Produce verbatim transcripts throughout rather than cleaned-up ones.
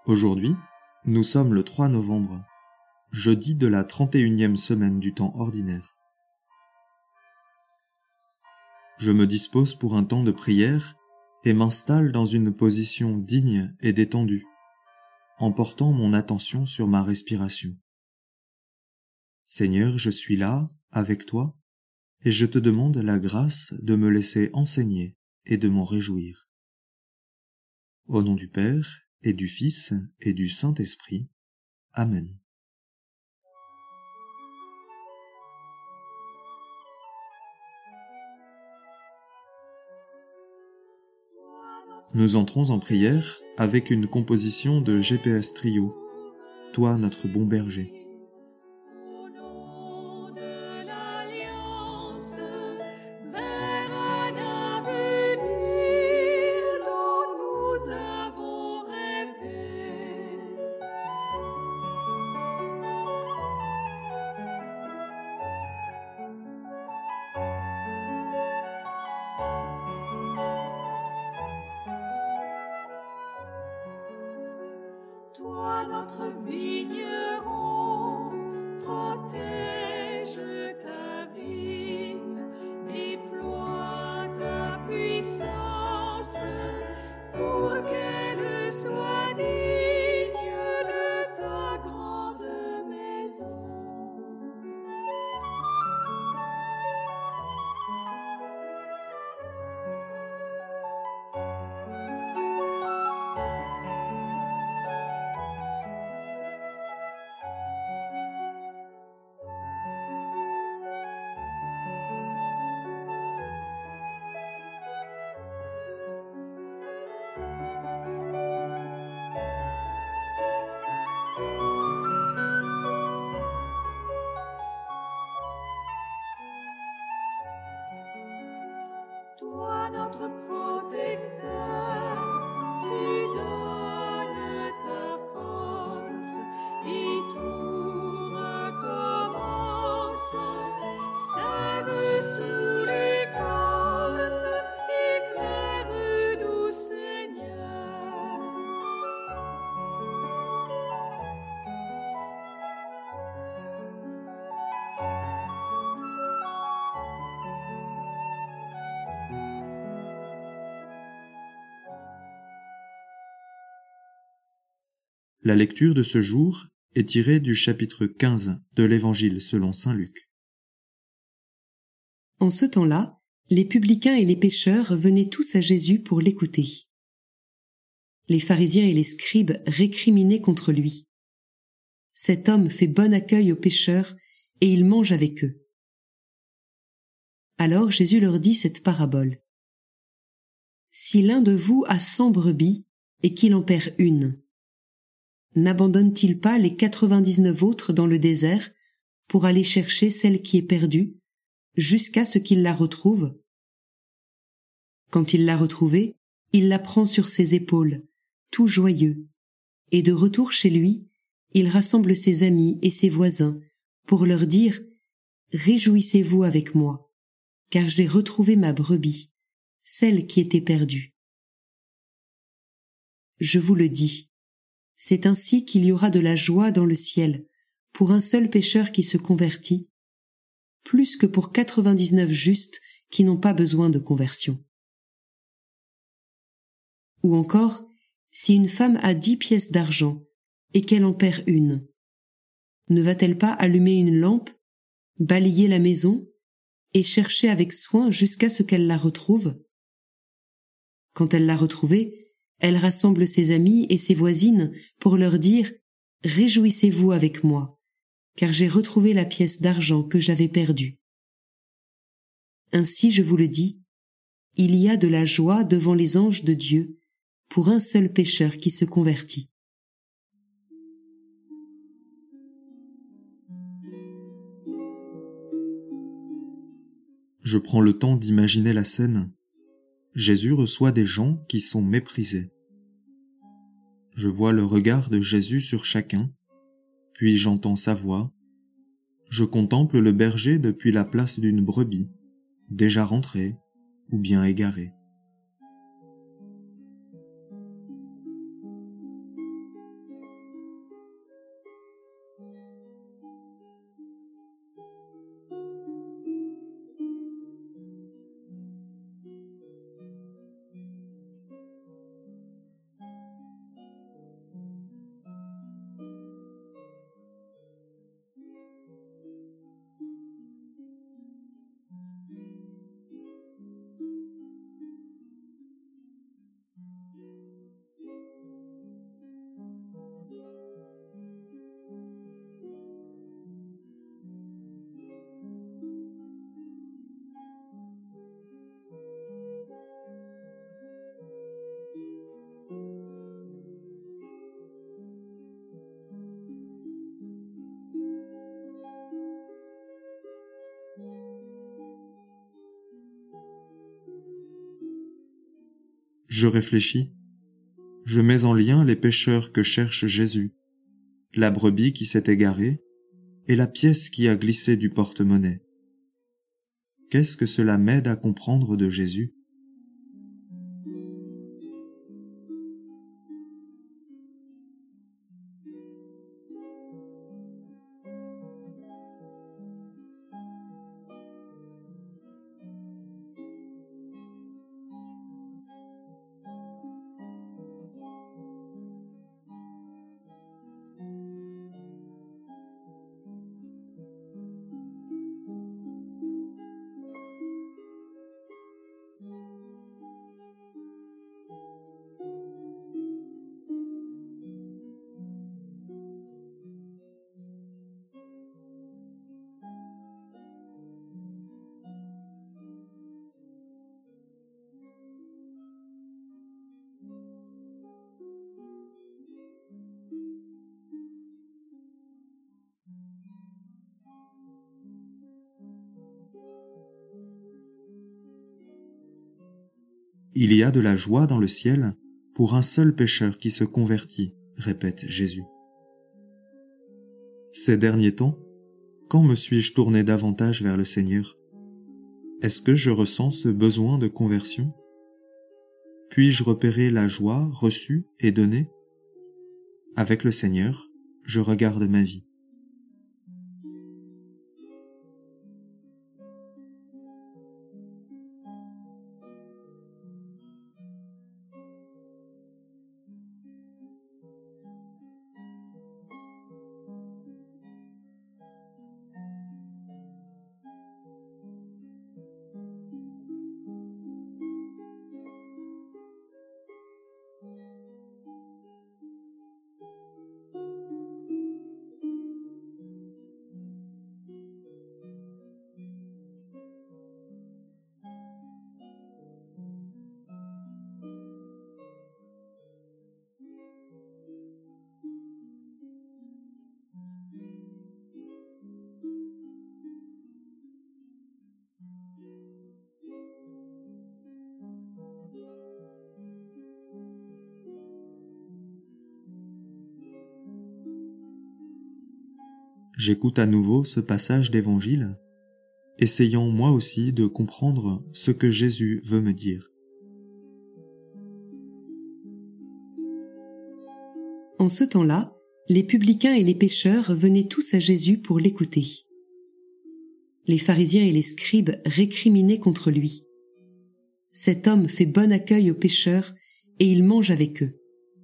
Aujourd'hui, nous sommes le trois novembre, jeudi de la trente et unième semaine du temps ordinaire. Je me dispose pour un temps de prière et m'installe dans une position digne et détendue, en portant mon attention sur ma respiration. Seigneur, je suis là, avec toi, et je te demande la grâce de me laisser enseigner et de m'en réjouir. Au nom du Père, et du Fils, et du Saint-Esprit. Amen. Nous entrons en prière avec une composition de G P S Trio, Toi notre bon berger. Toi notre vigneron, protège ta vigne, déploie ta puissance pour qu'elle soit digne de ta grande maison. Toi notre protecteur, tu donnes ta force et tout recommence. Sève sous l'écorce, éclaire-nous Seigneur. La lecture de ce jour est tirée du chapitre quinze de l'Évangile selon saint Luc. En ce temps-là, les publicains et les pécheurs venaient tous à Jésus pour l'écouter. Les pharisiens et les scribes récriminaient contre lui. Cet homme fait bon accueil aux pécheurs et il mange avec eux. Alors Jésus leur dit cette parabole. Si l'un de vous a cent brebis et qu'il en perd une, n'abandonne-t-il pas les quatre-vingt-dix-neuf autres dans le désert pour aller chercher celle qui est perdue, jusqu'à ce qu'il la retrouve? Quand il l'a retrouvée, il la prend sur ses épaules, tout joyeux, et de retour chez lui, il rassemble ses amis et ses voisins pour leur dire « Réjouissez-vous avec moi, car j'ai retrouvé ma brebis, celle qui était perdue. » Je vous le dis, c'est ainsi qu'il y aura de la joie dans le ciel pour un seul pécheur qui se convertit, plus que pour quatre-vingt-dix-neuf justes qui n'ont pas besoin de conversion. Ou encore, si une femme a dix pièces d'argent et qu'elle en perd une, ne va-t-elle pas allumer une lampe, balayer la maison et chercher avec soin jusqu'à ce qu'elle la retrouve? Quand elle l'a retrouvée, elle rassemble ses amis et ses voisines pour leur dire « Réjouissez-vous avec moi, car j'ai retrouvé la pièce d'argent que j'avais perdue. » Ainsi, je vous le dis, il y a de la joie devant les anges de Dieu pour un seul pécheur qui se convertit. Je prends le temps d'imaginer la scène. Jésus reçoit des gens qui sont méprisés. Je vois le regard de Jésus sur chacun, puis j'entends sa voix. Je contemple le berger depuis la place d'une brebis, déjà rentrée ou bien égarée. Je réfléchis. Je mets en lien les pécheurs que cherche Jésus, la brebis qui s'est égarée et la pièce qui a glissé du porte-monnaie. Qu'est-ce que cela m'aide à comprendre de Jésus? Il y a de la joie dans le ciel pour un seul pécheur qui se convertit, répète Jésus. Ces derniers temps, quand me suis-je tourné davantage vers le Seigneur? Est-ce que je ressens ce besoin de conversion? Puis-je repérer la joie reçue et donnée? Avec le Seigneur, je regarde ma vie. J'écoute à nouveau ce passage d'Évangile, essayant moi aussi de comprendre ce que Jésus veut me dire. En ce temps-là, les publicains et les pécheurs venaient tous à Jésus pour l'écouter. Les pharisiens et les scribes récriminaient contre lui. Cet homme fait bon accueil aux pécheurs et il mange avec eux.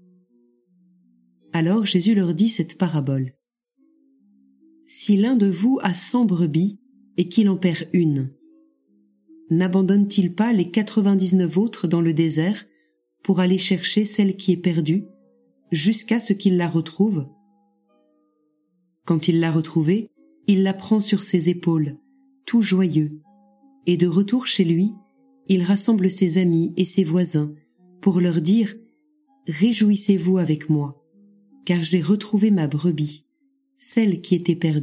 Alors Jésus leur dit cette parabole. Si l'un de vous a cent brebis et qu'il en perd une, n'abandonne-t-il pas les quatre-vingt-dix-neuf autres dans le désert pour aller chercher celle qui est perdue, jusqu'à ce qu'il la retrouve? Quand il l'a retrouvée, il la prend sur ses épaules, tout joyeux, et de retour chez lui, il rassemble ses amis et ses voisins pour leur dire « Réjouissez-vous avec moi, car j'ai retrouvé ma brebis, celle qui était perdue. »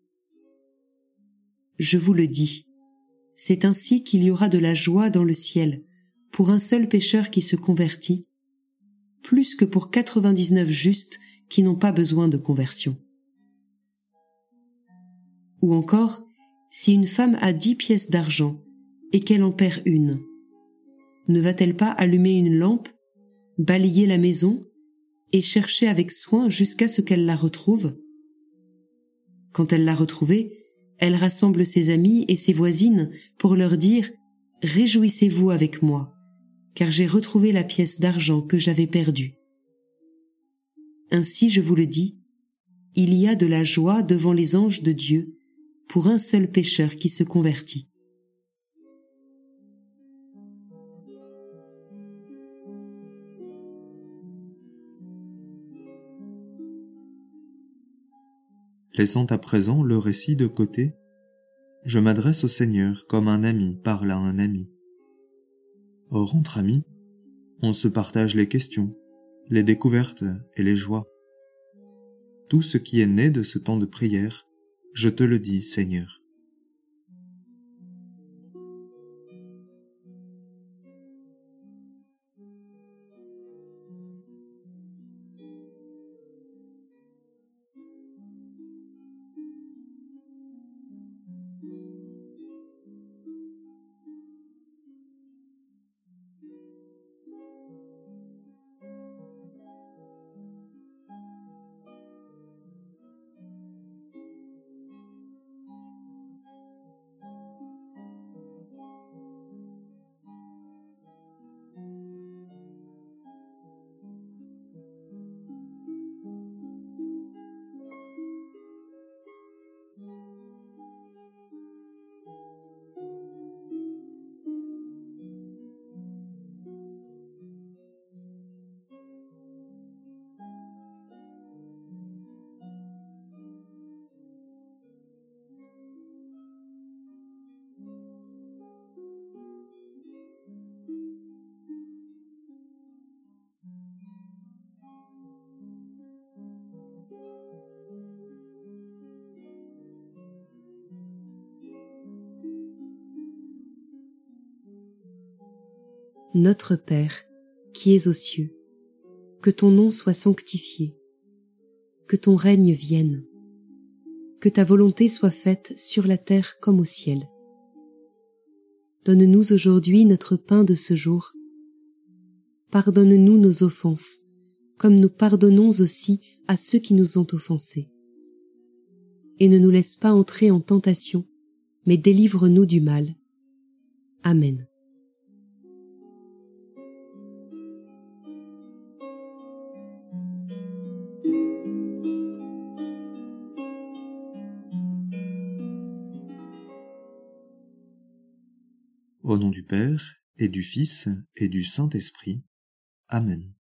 Je vous le dis, c'est ainsi qu'il y aura de la joie dans le ciel pour un seul pécheur qui se convertit, plus que pour quatre-vingt-dix-neuf justes qui n'ont pas besoin de conversion. Ou encore, si une femme a dix pièces d'argent et qu'elle en perd une, ne va-t-elle pas allumer une lampe, balayer la maison et chercher avec soin jusqu'à ce qu'elle la retrouve? Quand elle l'a retrouvée, elle rassemble ses amis et ses voisines pour leur dire « Réjouissez-vous avec moi, car j'ai retrouvé la pièce d'argent que j'avais perdue. » Ainsi, je vous le dis, il y a de la joie devant les anges de Dieu pour un seul pécheur qui se convertit. Laissant à présent le récit de côté, je m'adresse au Seigneur comme un ami parle à un ami. Or, entre amis, on se partage les questions, les découvertes et les joies. Tout ce qui est né de ce temps de prière, je te le dis, Seigneur. Notre Père, qui es aux cieux, que ton nom soit sanctifié, que ton règne vienne, que ta volonté soit faite sur la terre comme au ciel. Donne-nous aujourd'hui notre pain de ce jour. Pardonne-nous nos offenses, comme nous pardonnons aussi à ceux qui nous ont offensés. Et ne nous laisse pas entrer en tentation, mais délivre-nous du mal. Amen. Au nom du Père, et du Fils, et du Saint-Esprit. Amen.